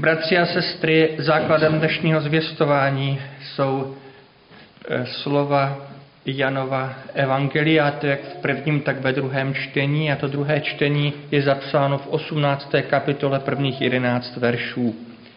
Bratři a sestry, základem dnešního zvěstování jsou slova Janova evangelia, to jak v prvním, tak ve druhém čtení. A to druhé čtení je zapsáno v 18. kapitole prvních 11 veršů.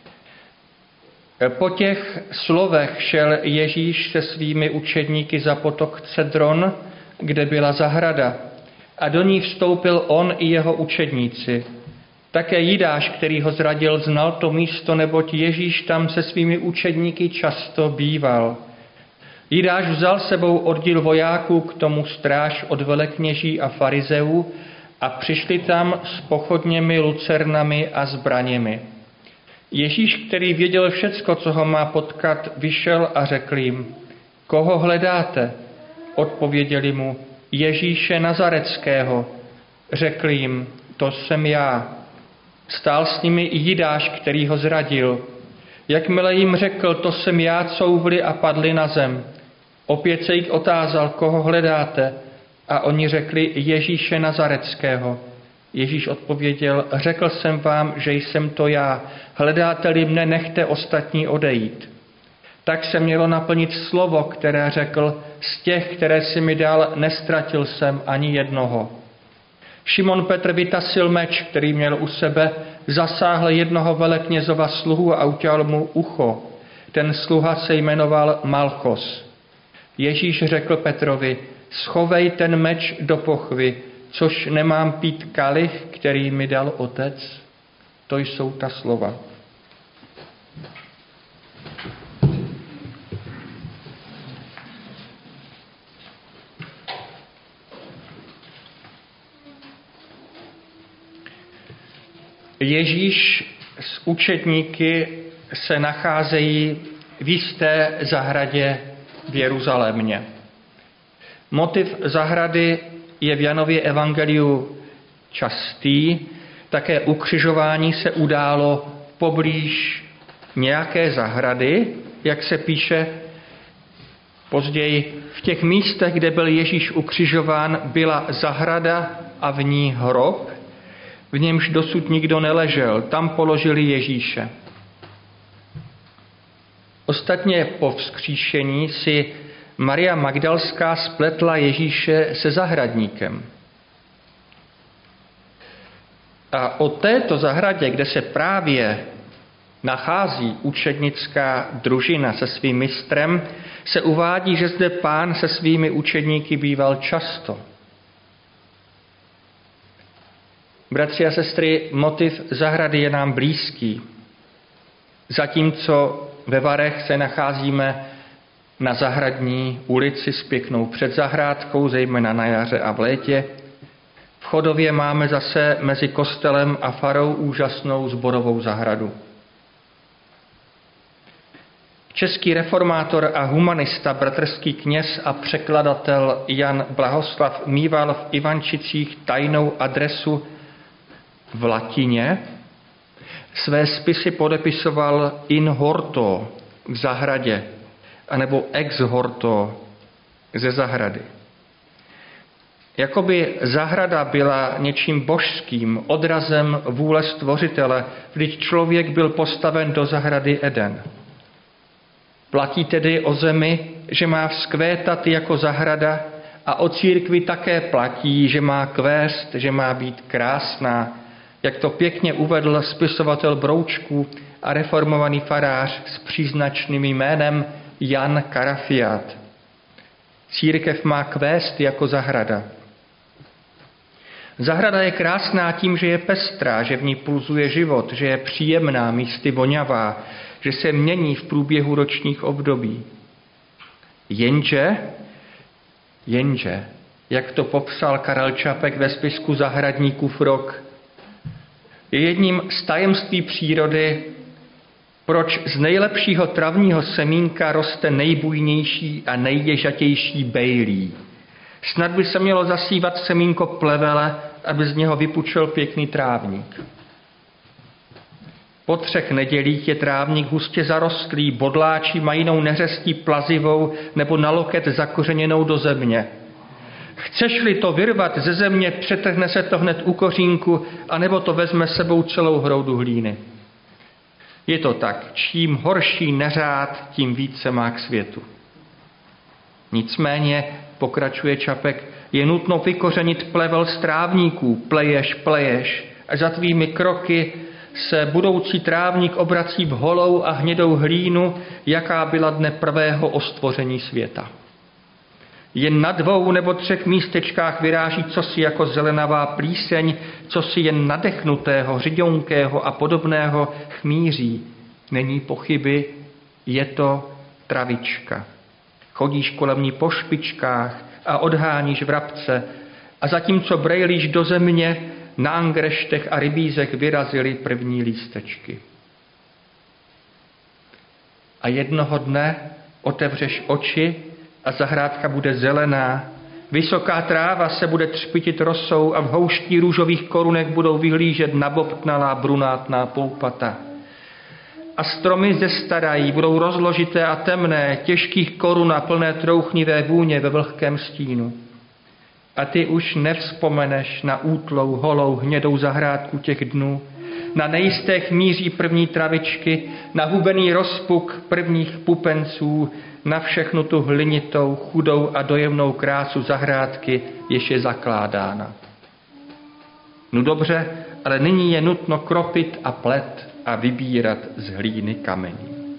Po těch slovech šel Ježíš se svými učedníky za potok Cedron, kde byla zahrada, a do ní vstoupil on i jeho učedníci. Také Jidáš, který ho zradil, znal to místo, neboť Ježíš tam se svými učedníky často býval. Jidáš vzal sebou oddíl vojáků, k tomu stráž od velekněží a farizeů, a přišli tam s pochodněmi, lucernami a zbraněmi. Ježíš, který věděl všecko, co ho má potkat, vyšel a řekl jim: Koho hledáte? Odpověděli mu: Ježíše Nazareckého. Řekl jim: To jsem já. Stál s nimi i Jidáš, který ho zradil. Jakmile jim řekl: To jsem já, couvli a padli na zem. Opět se jich otázal: Koho hledáte? A oni řekli: Ježíše Nazareckého. Ježíš odpověděl: Řekl jsem vám, že jsem to já. Hledáte-li mne, nechte ostatní odejít. Tak se mělo naplnit slovo, které řekl: Z těch, které si mi dal, nestratil jsem ani jednoho. Šimon Petr vytasil meč, který měl u sebe, zasáhl jednoho veleknězova sluhu a utěl mu ucho. Ten sluha se jmenoval Malchos. Ježíš řekl Petrovi: Schovej ten meč do pochvy, což nemám pít kalich, který mi dal Otec. To jsou ta slova. Ježíš s učedníky se nacházejí v jisté zahradě v Jeruzalémě. Motiv zahrady je v Janově evangeliu častý, také ukřižování se událo poblíž nějaké zahrady, jak se píše později. V těch místech, kde byl Ježíš ukřižován, byla zahrada a v ní hrob, v němž dosud nikdo neležel. Tam položili Ježíše. Ostatně po vzkříšení si Maria Magdalská spletla Ježíše se zahradníkem. A o této zahradě, kde se právě nachází učednická družina se svým mistrem, se uvádí, že zde Pán se svými učedníky býval často. Bratři a sestry, motiv zahrady je nám blízký. Zatímco ve Varech se nacházíme na zahradní ulici s pěknou předzahrádkou, zejména na jaře a v létě, v Chodově máme zase mezi kostelem a farou úžasnou sborovou zahradu. Český reformátor a humanista, bratrský kněz a překladatel Jan Blahoslav míval v Ivančicích tajnou adresu v latině. Své spisy podepisoval in horto, k zahradě, anebo ex horto, ze zahrady. Jakoby zahrada byla něčím božským, odrazem vůle Stvořitele, vždyť člověk byl postaven do zahrady Eden. Platí tedy o zemi, že má vzkvétat jako zahrada, a o církvi také platí, že má kvést, že má být krásná, jak to pěkně uvedl spisovatel Broučků a reformovaný farář s příznačným jménem Jan Karafiát. Církev má kvést jako zahrada. Zahrada je krásná tím, že je pestrá, že v ní pulzuje život, že je příjemná, místy vonavá, že se mění v průběhu ročních období. Jenže, jak to popsal Karel Čapek ve spisku Zahradníkův rok, je jedním z tajemství přírody, proč z nejlepšího travního semínka roste nejbujnější a nejježatější bejlí. Snad by se mělo zasívat semínko plevele, aby z něho vypučel pěkný trávník. Po 3 nedělích je trávník hustě zarostlý, bodláči mají jinou neřestí plazivou nebo na loket zakořeněnou do země. Chceš-li to vyrvat ze země, přetrhne se to hned u kořínku, anebo to vezme sebou celou hroudu hlíny. Je to tak, čím horší neřád, tím více má k světu. Nicméně, pokračuje Čapek, je nutno vykořenit plevel z trávníků, pleješ, a za tvými kroky se budoucí trávník obrací v holou a hnědou hlínu, jaká byla dne prvého o stvoření světa. Jen na 2 nebo 3 místečkách vyráží cosi jako zelenavá plíseň, cosi jen nadechnutého, řiďonkého a podobného chmíří. Není pochyby, je to travička. Chodíš kolem ní po špičkách a odháníš vrabce a zatímco brejlíš do země, na angreštech a rybízech vyrazily první lístečky. A jednoho dne otevřeš oči a zahrádka bude zelená, vysoká tráva se bude třpitit rosou a v houští růžových korunek budou vyhlížet nabobtnalá brunátná poupata. A stromy zestarají, budou rozložité a temné, těžkých korun a plné trouchnivé vůně ve vlhkém stínu. A ty už nevzpomeneš na útlou, holou, hnědou zahrádku těch dnů, na nejisté chmíří první travičky, na hubený rozpuk prvních pupenců, na všechnu tu hlinitou, chudou a dojemnou krásu zahrádky, jež je zakládána. No dobře, ale nyní je nutno kropit a plet a vybírat z hlíny kamení.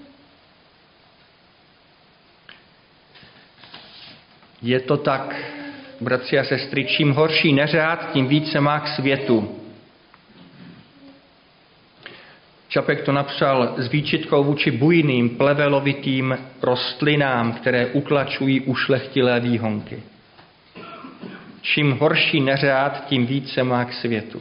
Je to tak, bratři a sestry, čím horší neřád, tím více má k světu. Čapek to napsal s výčitkou vůči bujným, plevelovitým rostlinám, které utlačují ušlechtilé výhonky. Čím horší neřád, tím více má k světu.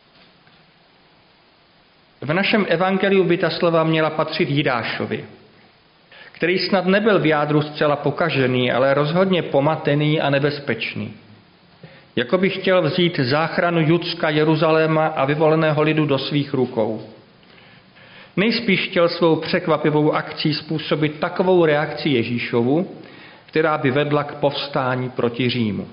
V našem evangeliu by ta slova měla patřit Jidášovi, který snad nebyl v jádru zcela pokažený, ale rozhodně pomatený a nebezpečný. Jako by chtěl vzít záchranu Judska, Jeruzaléma a vyvoleného lidu do svých rukou. Nejspíš chtěl svou překvapivou akcí způsobit takovou reakci Ježíšovu, která by vedla k povstání proti Římu.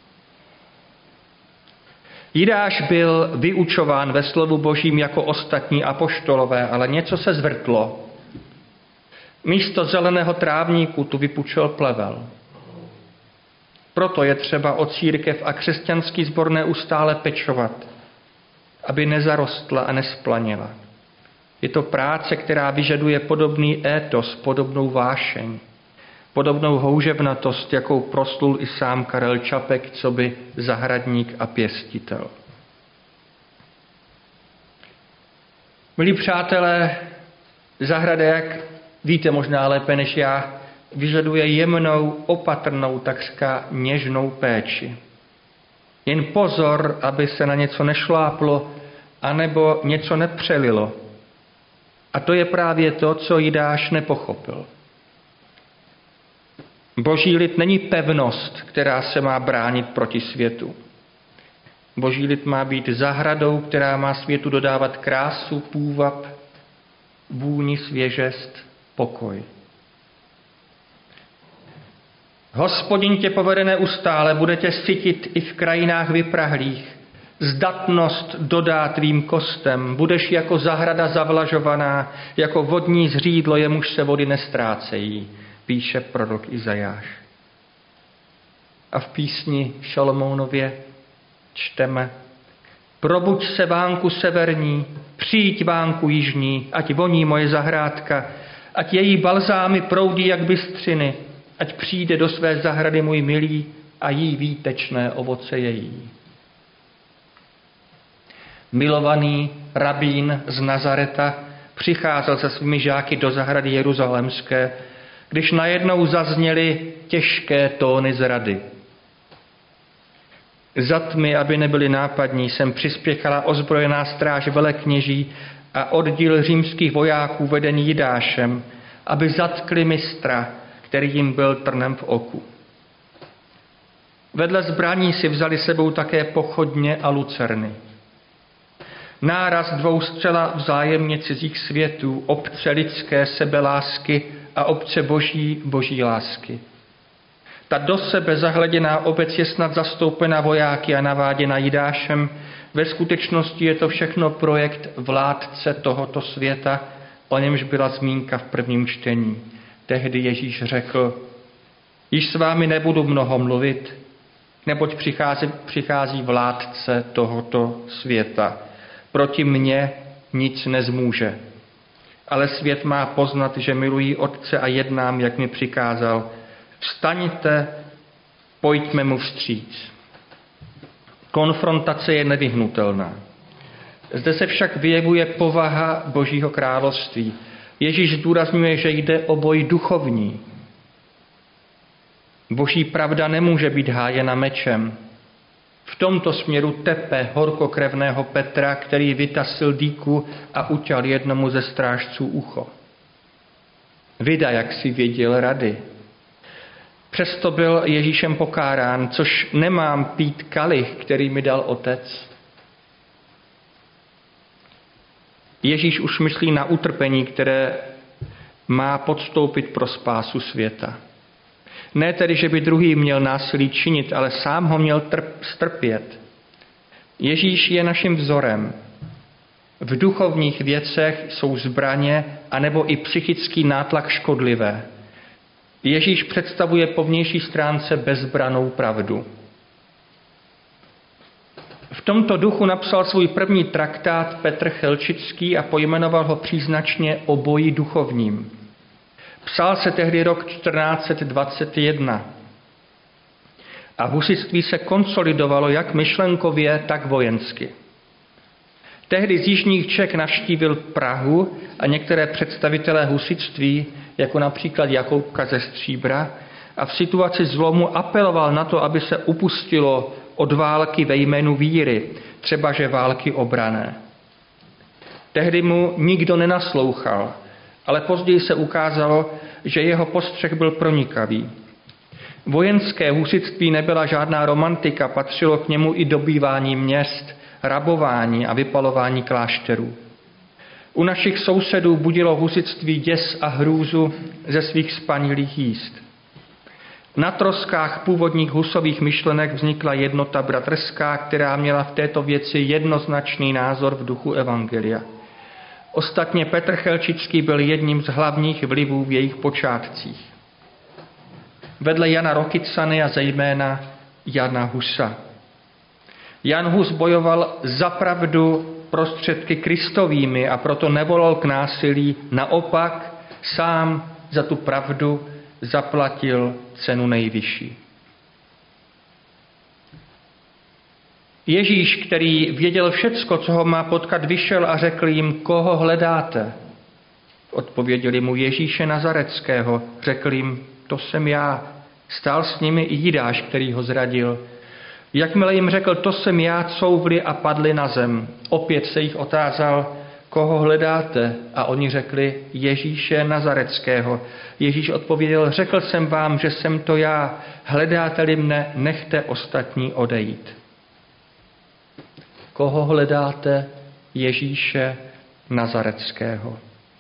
Jidáš byl vyučován ve slovu Božím jako ostatní apoštolové, ale něco se zvrtlo. Místo zeleného trávníku tu vypučel plevel. Proto je třeba o církev a křesťanský sbor neustále pečovat, aby nezarostla a nesplanila. Je to práce, která vyžaduje podobný étos, podobnou vášeň, podobnou houževnatost, jakou proslul i sám Karel Čapek, coby zahradník a pěstitel. Milí přátelé, zahrada, jak víte možná lépe než já, vyžaduje jemnou, opatrnou, takřka něžnou péči. Jen pozor, aby se na něco nešláplo, anebo něco nepřelilo. A to je právě to, co Jidáš nepochopil. Boží lid není pevnost, která se má bránit proti světu. Boží lid má být zahradou, která má světu dodávat krásu, půvab, vůni, svěžest, pokoj. Hospodin tě povede neustále, bude tě sytit i v krajinách vyprahlých. Zdatnost dodá tvým kostem, budeš jako zahrada zavlažovaná, jako vodní zřídlo, jemuž se vody nestrácejí, píše prorok Izajáš. A v písni Šalomounově čteme: Probuď se, vánku severní, přijď, vánku jižní, ať voní moje zahrádka, ať její balzámy proudí jak bystřiny, ať přijde do své zahrady můj milý a jí výtečné ovoce její. Milovaný rabín z Nazareta přicházel se svými žáky do zahrady jeruzalémské, když najednou zazněly těžké tóny zrady. Za tmy, aby nebyli nápadní, sem přispěchala ozbrojená stráž velekněží a oddíl římských vojáků vedený Jidášem, aby zatkli mistra, který jim byl trnem v oku. Vedle zbraní si vzali sebou také pochodně a lucerny. Náraz 2 zcela vzájemně cizích světů, obce lidské sebelásky a obce boží lásky. Ta do sebe zahleděná obec je snad zastoupena vojáky a naváděna Jidášem. Ve skutečnosti je to všechno projekt vládce tohoto světa, o němž byla zmínka v prvním čtení. Tehdy Ježíš řekl, již s vámi nebudu mnoho mluvit, neboť přichází vládce tohoto světa. Proti mně nic nezmůže. Ale svět má poznat, že miluji Otce a jednám, jak mi přikázal. Vstaňte, pojďme mu vstříc. Konfrontace je nevyhnutelná. Zde se však vyjevuje povaha Božího království. Ježíš zdůrazňuje, že jde o boj duchovní. Boží pravda nemůže být hájena mečem. V tomto směru tepe horkokrevného Petra, který vytasil dýku a uťal jednomu ze strážců ucho. Vida, jak si věděl rady. Přesto byl Ježíšem pokárán, což nemám pít kalich, který mi dal Otec. Ježíš už myslí na utrpení, které má podstoupit pro spásu světa. Ne tedy, že by druhý měl násilí činit, ale sám ho měl strpět. Ježíš je naším vzorem. V duchovních věcech jsou zbraně anebo i psychický nátlak škodlivé. Ježíš představuje po vnější stránce bezbranou pravdu. V tomto duchu napsal svůj první traktát Petr Chelčický a pojmenoval ho příznačně o boji duchovním. Psal se tehdy rok 1421 a husitství se konsolidovalo jak myšlenkově, tak vojensky. Tehdy z jižních Čech navštívil Prahu a některé představitelé husitství, jako například Jakoubka ze Stříbra, a v situaci zlomu apeloval na to, aby se upustilo od války ve jménu víry, třebaže války obranné. Tehdy mu nikdo nenaslouchal, ale později se ukázalo, že jeho postřeh byl pronikavý. Vojenské husitství nebyla žádná romantika, patřilo k němu i dobývání měst, rabování a vypalování klášterů. U našich sousedů budilo husitství děs a hrůzu ze svých spanilých jízd. Na troskách původních husových myšlenek vznikla jednota bratrská, která měla v této věci jednoznačný názor v duchu evangelia. Ostatně Petr Chelčický byl jedním z hlavních vlivů v jejich počátcích. Vedle Jana Rokycany a zejména Jana Husa. Jan Hus bojoval za pravdu prostředky Kristovými a proto nevolal k násilí, naopak sám za tu pravdu zaplatil cenu nejvyšší. Ježíš, který věděl všecko, co ho má potkat, vyšel a řekl jim, koho hledáte? Odpověděli mu Ježíše Nazareckého. Řekl jim, to jsem já. Stál s nimi i Jidáš, který ho zradil. Jakmile jim řekl, to jsem já, couvli a padli na zem. Opět se jich otázal, koho hledáte? A oni řekli, Ježíše Nazareckého. Ježíš odpověděl, řekl jsem vám, že jsem to já. Hledáte-li mne, nechte ostatní odejít. Koho hledáte? Ježíše Nazareckého.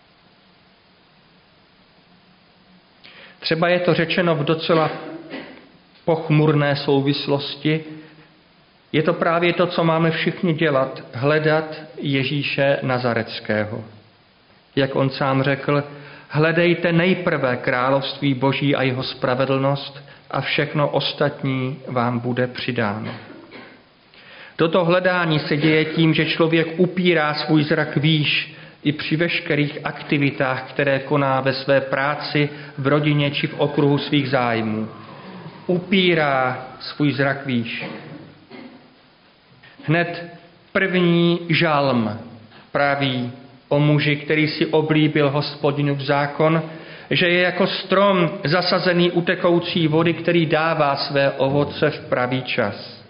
Třeba je to řečeno v docela pochmurné souvislosti. Je to právě to, co máme všichni dělat, hledat Ježíše Nazareckého. Jak on sám řekl, hledejte nejprve království Boží a jeho spravedlnost a všechno ostatní vám bude přidáno. Toto hledání se děje tím, že člověk upírá svůj zrak výš i při veškerých aktivitách, které koná ve své práci, v rodině či v okruhu svých zájmů. Upírá svůj zrak výš. Hned první žalm praví o muži, který si oblíbil Hospodinův zákon, že je jako strom zasazený u tekoucí vody, který dává své ovoce v pravý čas.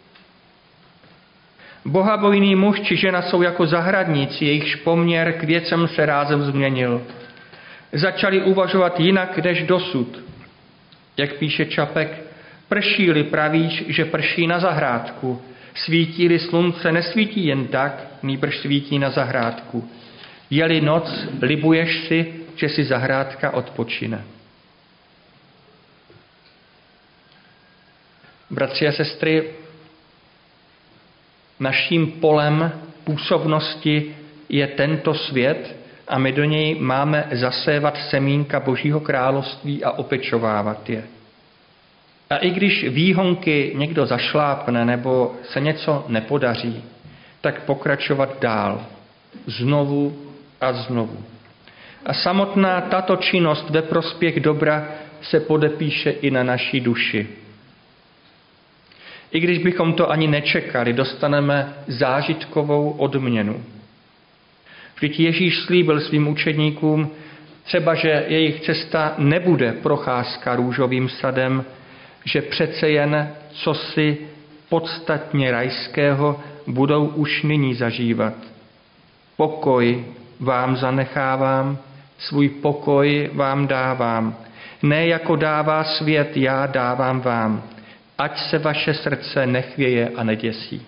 Bohabojný muž či žena jsou jako zahradníci, jejichž poměr k věcem se rázem změnil. Začali uvažovat jinak než dosud. Jak píše Čapek, prší-li pravíš, že prší na zahrádku, svítí-li slunce, nesvítí jen tak, nýbrž svítí na zahrádku. Je-li noc, libuješ si, že si zahrádka odpočine. Bratři a sestry, naším polem působnosti je tento svět a my do něj máme zasévat semínka Božího království a opečovávat je. A i když výhonky někdo zašlápne nebo se něco nepodaří, tak pokračovat dál, znovu a znovu. A samotná tato činnost ve prospěch dobra se podepíše i na naší duši. I když bychom to ani nečekali, dostaneme zážitkovou odměnu. Vždyť Ježíš slíbil svým učedníkům, třeba že jejich cesta nebude procházka růžovým sadem, že přece jen cosi podstatně rajského budou už nyní zažívat. Pokoj vám zanechávám, svůj pokoj vám dávám. Ne jako dává svět, já dávám vám. Ať se vaše srdce nechvěje a neděsí.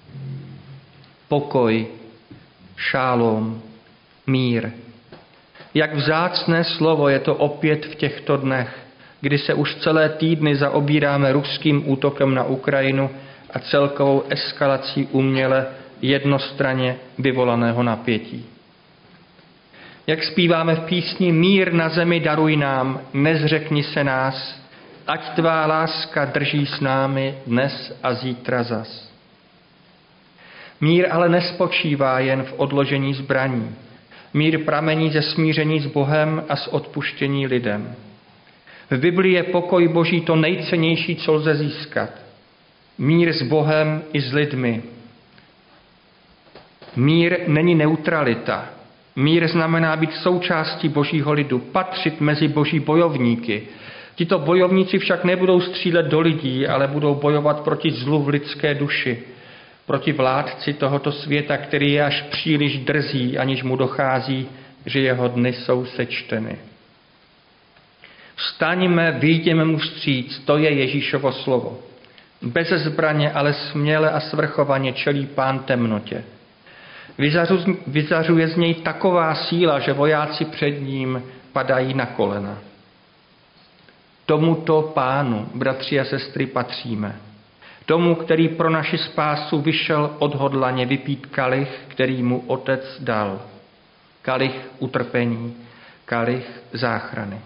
Pokoj, šálom, mír. Jak vzácné slovo je to opět v těchto dnech, kdy se už celé týdny zaobíráme ruským útokem na Ukrajinu a celkovou eskalací uměle jednostranně vyvolaného napětí. Jak zpíváme v písni Mír na zemi daruj nám, nezřekni se nás, ať tvá láska drží s námi dnes a zítra zas. Mír ale nespočívá jen v odložení zbraní. Mír pramení ze smíření s Bohem a z odpuštění lidem. V Biblii je pokoj Boží to nejcennější, co lze získat. Mír s Bohem i s lidmi. Mír není neutralita. Mír znamená být součástí Božího lidu, patřit mezi Boží bojovníky. Tito bojovníci však nebudou střílet do lidí, ale budou bojovat proti zlu v lidské duši, proti vládci tohoto světa, který je až příliš drzý, aniž mu dochází, že jeho dny jsou sečteny. Vstaňme, vyjděme mu vstříc, to je Ježíšovo slovo. Bez zbraně, ale směle a svrchovaně čelí Pán temnotě. Vyzařuje z něj taková síla, že vojáci před ním padají na kolena. Tomuto Pánu, bratři a sestry, patříme. Tomu, který pro naši spásu vyšel odhodlaně vypít kalich, který mu Otec dal. Kalich utrpení, kalich záchrany.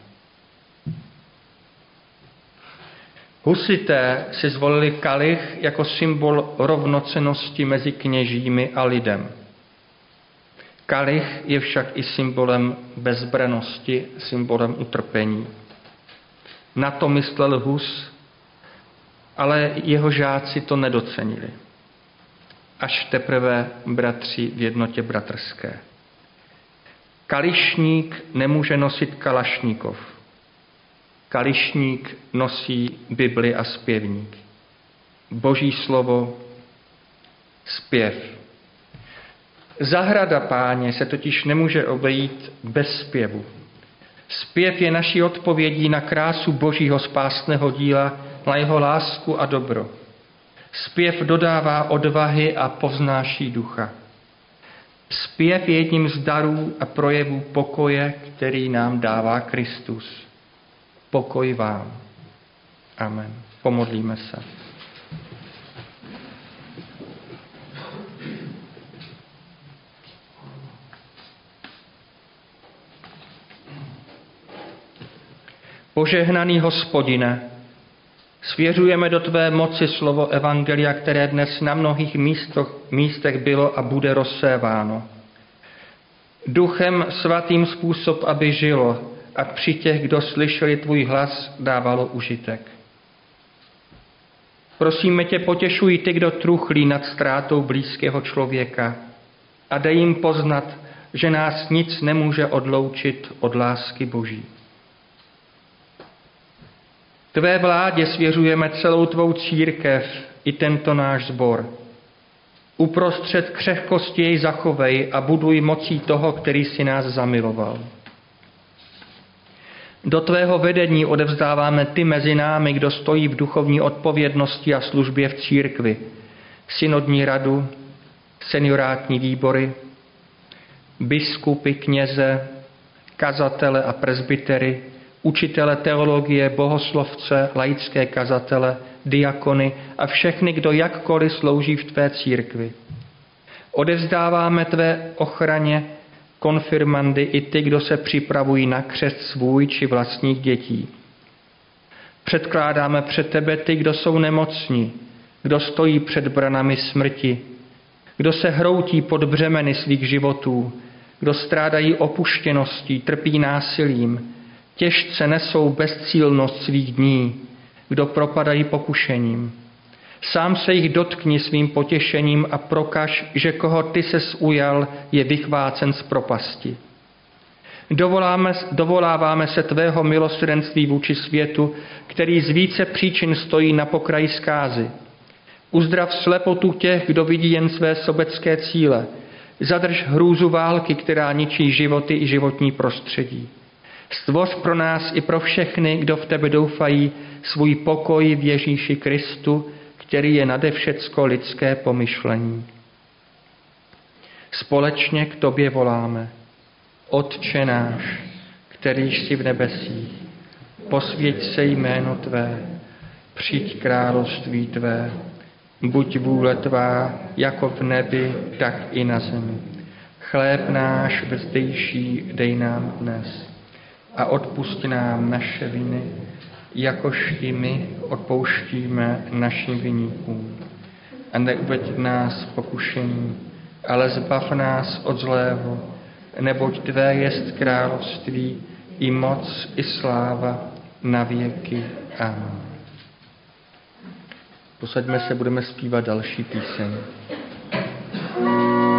Husité si zvolili kalich jako symbol rovnocennosti mezi kněžími a lidem. Kalich je však i symbolem bezbrannosti, symbolem utrpení. Na to myslel Hus, ale jeho žáci to nedocenili. Až teprve bratři v jednotě bratrské. Kališník nemůže nosit kalašníkov. Kališník nosí Bibli a zpěvník. Boží slovo, zpěv. Zahrada Páně se totiž nemůže obejít bez zpěvu. Zpěv je naší odpovědí na krásu Božího spásného díla, na jeho lásku a dobro. Zpěv dodává odvahy a povznáší ducha. Zpěv je jedním z darů a projevů pokoje, který nám dává Kristus. Pokoj vám. Amen. Pomodlíme se. Požehnaný Hospodine, svěřujeme do tvé moci slovo evangelia, které dnes na mnohých místech bylo a bude rozséváno. Duchem svatým způsob, aby žilo a při těch, kdo slyšeli tvůj hlas, dávalo užitek. Prosíme tě, potěšuj ty, kdo truchlí nad ztrátou blízkého člověka a dej jim poznat, že nás nic nemůže odloučit od lásky Boží. Tvé vládě svěřujeme celou tvou církev i tento náš sbor. Uprostřed křehkosti jej zachovej a buduj mocí toho, který si nás zamiloval. Do tvého vedení odevzdáváme ty mezi námi, kdo stojí v duchovní odpovědnosti a službě v církvi, synodní radu, seniorátní výbory, biskupy, kněze, kazatele a presbytery, učitele teologie, bohoslovce, laické kazatele, diakony a všechny, kdo jakkoliv slouží v tvé církvi. Odevzdáváme tvé ochraně konfirmandy i ty, kdo se připravují na křest svůj či vlastních dětí. Předkládáme před tebe ty, kdo jsou nemocní, kdo stojí před branami smrti, kdo se hroutí pod břemeny svých životů, kdo strádají opuštěností, trpí násilím, těžce nesou bezcílnost svých dní, kdo propadají pokušením. Sám se jich dotkni svým potěšením a prokaž, že koho ty ses ujal, je vychvácen z propasti. Dovoláváme se tvého milosrdenství vůči světu, který z více příčin stojí na pokraji zkázy. Uzdrav slepotu těch, kdo vidí jen své sobecké cíle. Zadrž hrůzu války, která ničí životy i životní prostředí. Stvoř pro nás i pro všechny, kdo v tebe doufají, svůj pokoj v Ježíši Kristu, který je nade všecko lidské pomyšlení. Společně k tobě voláme. Otče náš, kterýž jsi v nebesích, posvěť se jméno tvé, přijď království tvé, buď vůle tvá, jako v nebi, tak i na zemi. Chléb náš vzdejší dej nám dnes a odpusť nám naše viny, jakož i my odpouštíme našim viníkům. A neuveď nás v pokušení, ale zbav nás od zlého, neboť tvé jest království, i moc, i sláva, na věky. Amen. Posaďme se, budeme zpívat další píseň.